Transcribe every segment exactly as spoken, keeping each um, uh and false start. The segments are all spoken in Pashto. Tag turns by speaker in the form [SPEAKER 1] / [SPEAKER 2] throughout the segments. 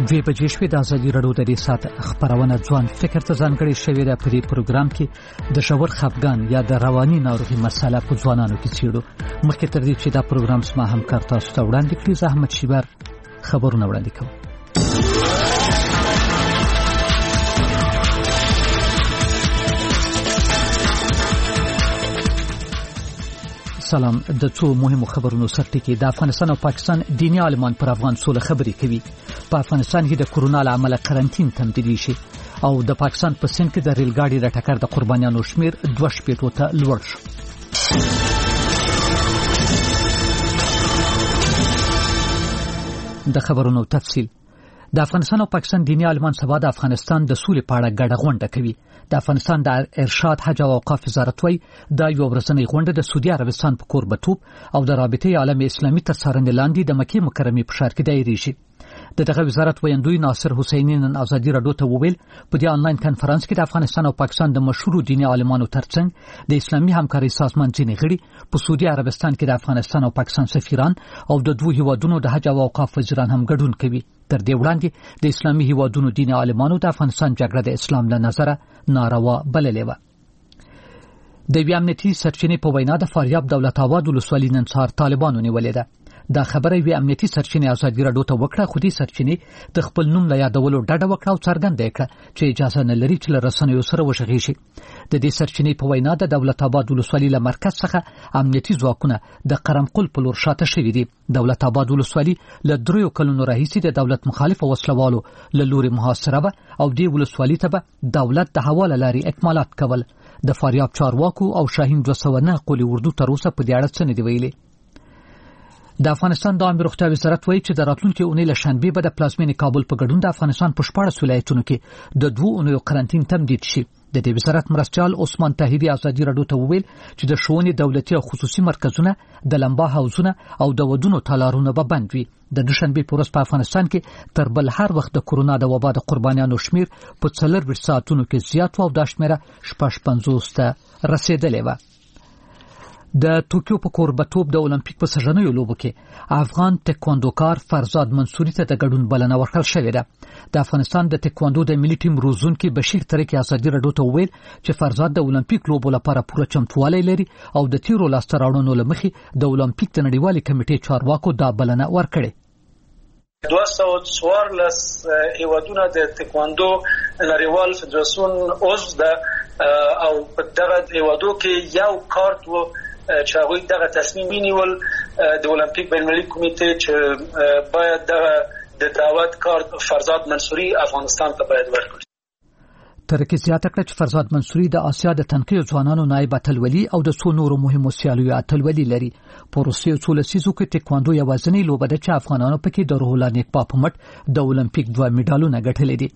[SPEAKER 1] دوی بجې شوې د ازادي راډیو د دې ساعت خبرونه ځوان فکر ته ځانګړې شوې ده. په دې پروګرام کې د شاور خفګان یا د رواني ناروغي مسله په ځوانانو کې څېړو. مخکې تر دې چې دا پروګرام سما همکار تاسو ته وړاندې کړي، زه احمد شیبر خبرونه وړاندې کوم. سلام. د څو مهمو خبرونو سرټکی. د افغانستان او پاکستان دیني عالمان پر افغان سوله خبرې کوي. په افغانستان کې د کورونا له امله قرنټین تمدیدي شي او د پاکستان په سند کې د ریل ګاډي د ټکر د قربانیانو شمیر دوه شپېتو ته لوړ شو. د خبرونو تفصیل. د افغانستان او پاکستان دیني عالمان سبا د افغانستان د سولې په اړه ګډه غونډه کوي. د افغانستان د ارشاد حج او اوقاف وزارت وايي دا یو ورځنی غونډه د سعودي عربستان په کوربتوب او د رابطې عالم اسلامي تر څارنې لاندې د مکې مکرمې په ښار کې دایریږي. د دغه وزارت ویاندوی ناصر حسینی نن ازادي راډیو ته وویل په دې آنلاین کانفرنس کې د افغانستان او پاکستان د مشهور دیني عالمانو ترڅنګ د اسلامي همکارۍ سازمان ځینې غړي په سعودي عربستان کې د افغانستان او پاکستان سفیران او د دوه هیوادونو د حج او اوقاف وزیران هم ګډون کوي. تر دې وړاندې د اسلامي هیوادونو دیني عالمانو د افغانستان جګړه د اسلام له نظره ناروا بللې و. د وی امنیتي سرچینې په وینا د فاریاب دولت آباد ولسوالۍ نن سهار طالبانو نیولې ده. دا خبره وی امنیتي سرچینې ازادي راډیو ته وکړه، خو دې سرچینې د خپل نوم له یادولو ډډه وکړه او څرګنده کړه چې اجازه نه لري چې له رسنیو سره وشغې شي. د دې سرچینې په وینا د دولت آباد ولسوالۍ له مرکز څخه امنیتي ځواکونه د قرمقل په لور شاته شوي دي. دولت آباد ولسوالۍ له دریو کلونو راهیسې د دولت مخالف وسلوالو له لوري محاصره و او دې ولسوالۍ ته به دولت د هوا له لارې اکمالات کول. د فاریاب چارواکو او شاهین دوه سوه نه قولي اردو تر اوسه په دې اړه څه نه دی ویلي. د افغانستان د عامه روغتیا وزارت وایي چې د راتلونکي اونۍ له شنبې به د پلازمینې کابل په ګډون د افغانستان په شپاړس ولایتونو کې د دوه اونیو قرنټین تمدید شي. د دې وزارت مرستیال عثمان طاهري ازادي راډیو ته وویل چې د ښوونې دولتي او خصوصي مرکزونه، د لمبا حوزونه او د ودونو تالارونه به بند وي. د دوشنبې په ورځ په افغانستان کې تر بل هر وخت د کورونا د وبا د قربانیانو شمیر په څلورویشت ساعتونو کې زیات و او دا شمیره شپږ پنځوس ته رسیدلې و. د توکیو په کوربتوب د اولمپیک په سژنیو لوبو کې افغان تکواندوکار فرزاد منصوري ته د ګډون بلنه ورکړل شوې ده. د افغانستان د تکواندو د ملي ټیم روزونکي بشیر ترکی ازادي راډیو ته وویل چې فرزاد د اولمپیک لوبو لپاره پوره چمتووالی لري او د تیرو لاسته راوړنو له مخې د اولمپیک د نړیوالې کمیټې چارواکو دا بلنه ورکړې.
[SPEAKER 2] دوه سوه څوارلس هیوادونه د تکواندو نړیوال فدراسیون عضو ده او په دغه هیوادو کې یو کارت و چې هغوی دغه تصمیم ونیول د اولمپیک بین‌المللي کمیټې چې باید دغه د دعوت کارت فرزاد منصوري افغانستان ته باید ورکړي.
[SPEAKER 1] ترکي زیاته کړه چې فرزاد منصوري د آسیا د تنقیو ځوانانو نایب اتلولي او د څو نورو مهمو سیالیو اتلولي لري. په روسیې څو لسیزو کې تکواندو یوازینۍ لوبه ده چې افغانانو پکې د روح الله نیکپا په مټ د اولمپیک دوه میډالونه ګټلي دي.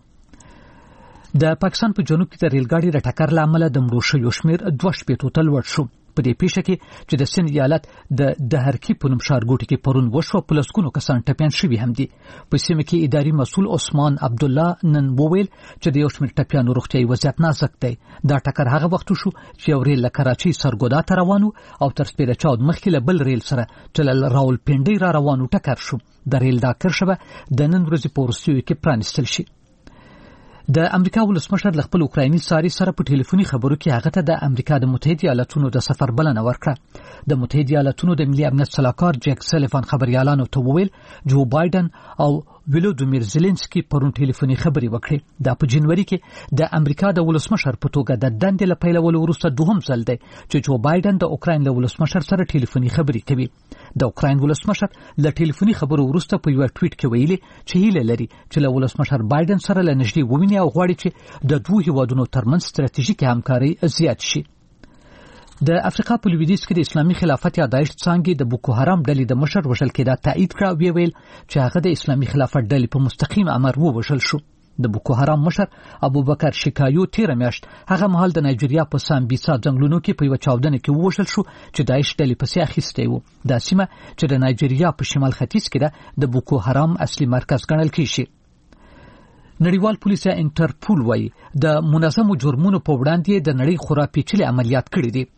[SPEAKER 1] د پاکستان په جنوب کې د ریل ګاډي د ټکر له امله د مړو شویو شمیر دوه شپېتو ته لوړ شو. په دې پیښه کې چې د سند ایالت د دهرکی په نوم ښارګوټي کې پرون وشو په لسګونو کسان ټپیان شوي هم دي. په سیمه کې اداري مسؤل عثمان عبدالله نن وویل چې د یو شمېر ټپیانو روغتیايي وضعیت نازک دی. دا ټکر هغه وخت شو چې یو ریل له کراچۍ سرګودا ته روانو او تر سپېره چاود مخکې له بل ریل سره چې له راولپنډۍ را روانو ټکر شو. د ریل دا کرښه به د نن ورځې په وروستیو کې پرانیستل شي. د امریکا ولسمشر له خپل اوکرایني ساري سره په ټلیفوني خبرو کې هغه ته د امریکا د متحده ایالاتونو د سفر بلنه ورکړه. د متحده ایالاتونو د ملي امنیت سلاکار جیک سلیفان خبريالانو ته وویل جو بایدن او ولودیمیر زيلنسکي پرون ټلیفوني خبري وکړي. دا په جنوري کې د امریکا د ولسمشر په توګه د دندې له پیلولو وروسته دوهم ځل دی چې جو بایدن د اوکراین له ولسمشر سره ټلیفوني خبري کوي. د اوکراین ولسمشر له ټلیفوني خبرو وروسته په یو ټویټ کې ویلي چې هیله لري چې له ولسمشر بایدن سره له نږدې وویني او غواړي چې د دوه هیوادونو ترمنځ ستراتیژیکه همکاري زیات شي. د افریقا په لویدیځ کې د اسلامي خلافت یا داعش څانګې د بوکو حرام ډلې د مشر وژل کېدا تایید کړ او ویل چې هغه د اسلامي خلافت ډلې په مستقیم امر ووژل شو. د بوکو حرام مشر ابوبکر شکایو تیر میاشت هغه مهال د نایجیریا په سامبیسا ځنګلونو کې په یو چاودنه کې ووژل شو چې داعش ډلې پسې اخیسته و. دا سیمه چې د نایجیریا په شمال ختیځ کې ده د بوکو حرام اصلي مرکز ګڼل کیږي. نړیوال پولیس یا انټرپول وايي د منظمو جرمونو په وړاندې د نړۍ خورا پیچلي عملیات کړي دي.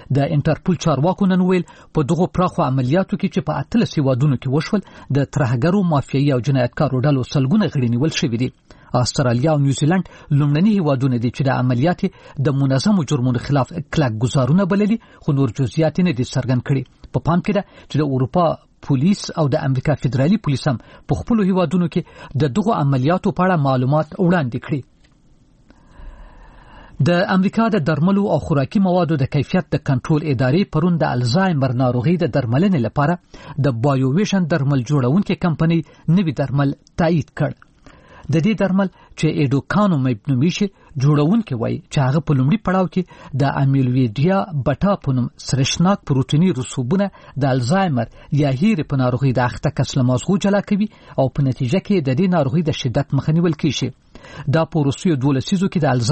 [SPEAKER 1] د انټرپول چارواکو نن ویل په دغو پراخو عملیاتو کې چې په اتلس هیوادونو کې وشول د ترهګرو مافیایي او جنایتکارو ډلو سلګونه غړي نیول شوي دي. استرالیا او نیوزیلند لومړني هیوادونه دي چې د عملیات د منظمو جرمونو خلاف کلک گزارونه بللي، خو نور جزئیات نه دي څرګند کړي. په پام کې ده چې د اروپا پولیس او د امریکا فدرالي پولیس هم په خپل هیوادونو کې د دغو عملیاتو په اړه معلومات وړاندې کړي. د امریکا د درملو او خوراکي موادو د کیفیت د کنټرول ادارې پرون د الزایمر ناروغي د درملنې لپاره د بایوویژن درمل جوړونکې کمپنۍ نوي درمل تایید کړ. د دې درمل چې ایډوکانومیب نومیږي جوړونکي وایي چې هغه په لومړي پړاو کې د امیلویډیا بټا په نوم سرشناک پروتیني رسوبونه د الزایمر یا هیرې په ناروغي د اخته کس له مغزو جلا کوي او په نتیجه کې د دې ناروغي د شدت مخه نیول کیږي. دا په روسیې دولسیزو کې د